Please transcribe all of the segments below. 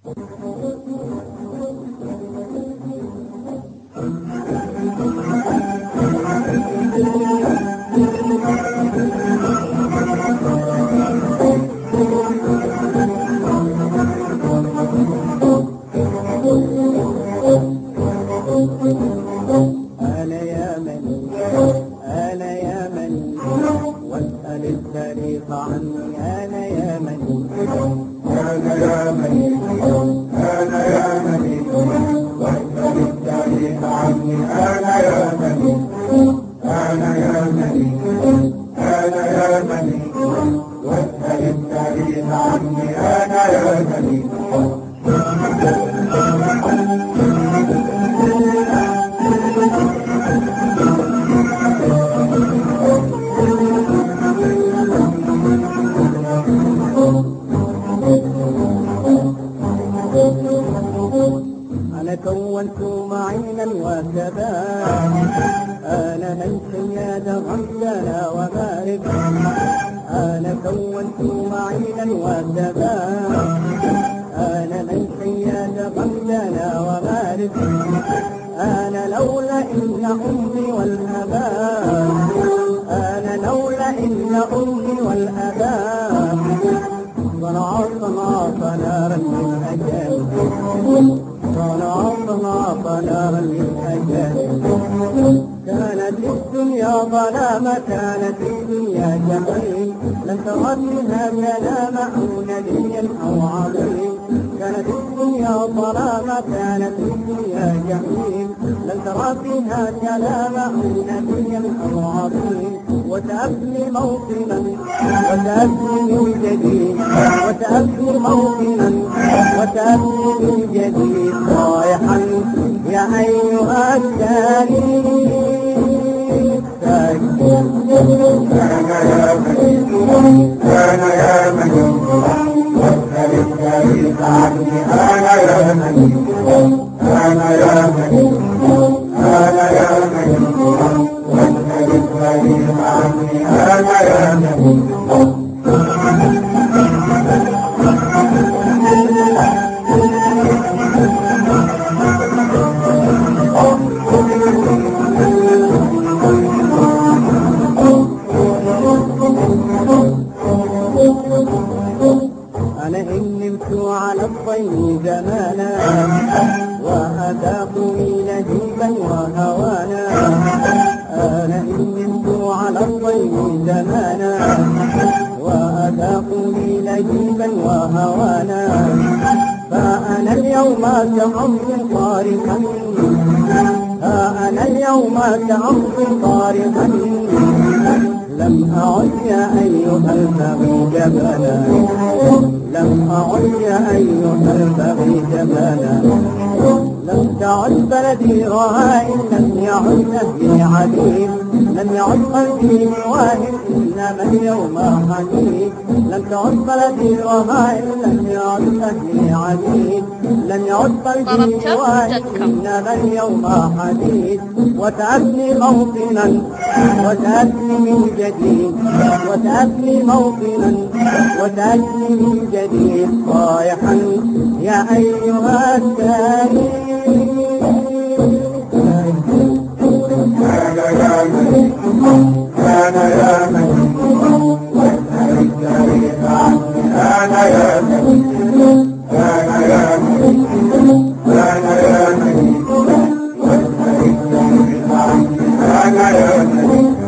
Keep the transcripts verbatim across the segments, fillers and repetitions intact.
أنا يا من أنا يا من واسأل التاريخ عني. أنا يا من أنا يا من أنا يا من واسأل التاريخ عني. أنا يا من أنا يا من أنا يا من واسأل التاريخ عني. أنا يا من أنا كونت معينا وكذا. أنا من سياد غمدنا ومارك. أنا كونت معينا وكذا. أنا من سياد غمدنا ومارك. أنا لولا إن أمي والأباء. أنا لولا إن أمي والأباء صنع صنع نارا من أجل. صنع صنع نارا من أجل. كانت الدنيا ظلامة كانت الدنيا جحيم. لم ترى منها كلام أو نبي أو عظيم. كانت الدنيا ظلامة كانت الدنيا جحيم. لم ترى فيها كلام أو نبي أو عظيم. وتأبني موطنا وتأبني من جديد. وتأبني موطنا وتأبني من جديد. صايحا يا أيها التالي. أنا يا من أنا يا من واسأل التاريخ عني. أنا يا من أنا يا من أنا يا من واسأل التاريخ عني. أنا يا من أنا إن نمت على الطير زمانا وأذاقني لهيبا وهوانا. أنا إن نمت على الطير زمانا وأذاقني لهيبا وهوانا. فأنا اليوم كعمر طارقا. فأنا اليوم كعمر طارقا. لم أعد يا أيها البغي جبلا. لم أعد يا أيها البغي جبلا. لم تعد بلدي رهائن. لم يعد أهلي عديد. لم يعد قلبي مواهب. إنما اليوم حديد. لم تعد بلدي رهائن. لم يعد أهلي عديد. لم يعد قلبي مواهب. إنما اليوم حديد. وتأبني موطنا وتأبني من جديد. وتأبني موطنا وتأبني من جديد. صايحا يا أيها التالي. أنا يا من أنا يا من واسأل التاريخ عني. أنا يا من أنا يا من أنا يا من واسأل التاريخ عني. أنا يا من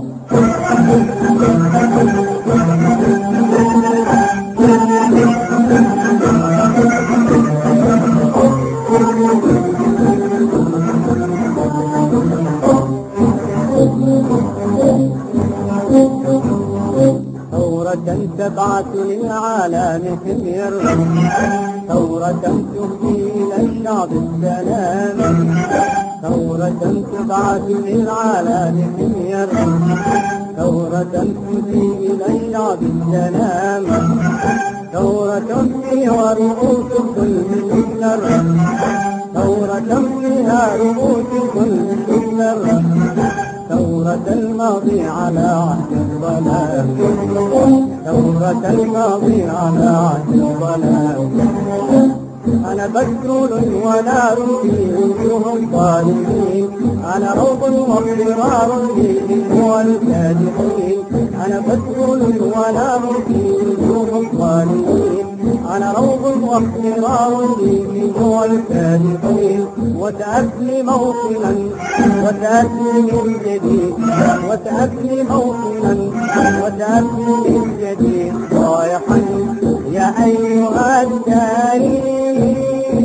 ثورة تبعث للعالم حمير. ثورة تهدي إلى الشعب السلام. ثورة تبعث للعالم حمير. ثورة تهدي إلى الشعب السلام. ثورة فيها رؤوس كل مثمر. ثورة فيها رؤوس كل مثمر. ثورة الماضي على عهد الظلام. ثورة الماضي على عهد الظلام. أنا بدر ونار في وجوه الظالمين أنا روض واضطرار في دموع الكاذبين أنا بدر ونار في وجوه الظالمين أنا روض واضطرار في دموع الكاذبين وتأتي موطنا وتأتي من جديد وتأتي موطنا وتأتي من جديد رايحا يا أيها التاريخ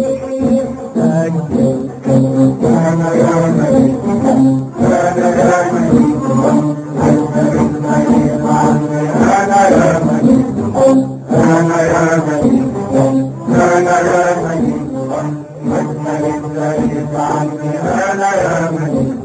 سجل كان يا ملك كان يا ملك أنت بالملك عني أنا يا ملك كان يا ملك كان يا ملك أجمل التاريخ عني أنا يا ملك